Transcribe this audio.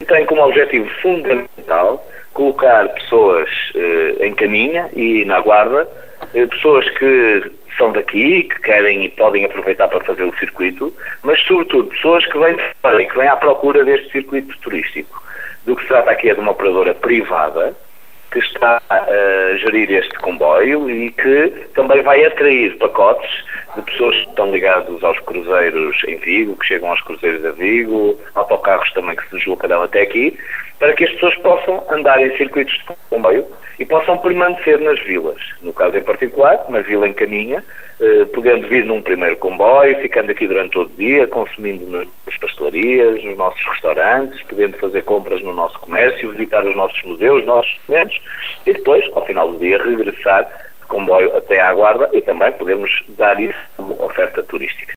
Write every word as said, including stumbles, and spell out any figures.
tem como objetivo fundamental colocar pessoas eh, em caminha e na guarda, eh, pessoas que são daqui, que querem e podem aproveitar para fazer o circuito, mas sobretudo pessoas que vêm de fora e que vêm à procura deste circuito turístico. Do que se trata aqui é de uma operadora privada que está a gerir este comboio e que também vai atrair pacotes de pessoas que estão ligadas aos cruzeiros em Vigo, que chegam aos cruzeiros a Vigo, autocarros também que se deslocam até aqui, para que as pessoas possam andar em circuitos de comboio e possam permanecer nas vilas. No caso em particular, uma vila em caminha, eh, podendo vir num primeiro comboio, ficando aqui durante todo o dia, consumindo nas pastelarias, nos nossos restaurantes, podendo fazer compras no nosso comércio, visitar os nossos museus, os nossos monumentos, e depois, ao final do dia, regressar de comboio até à Guarda e também podemos dar isso como oferta turística.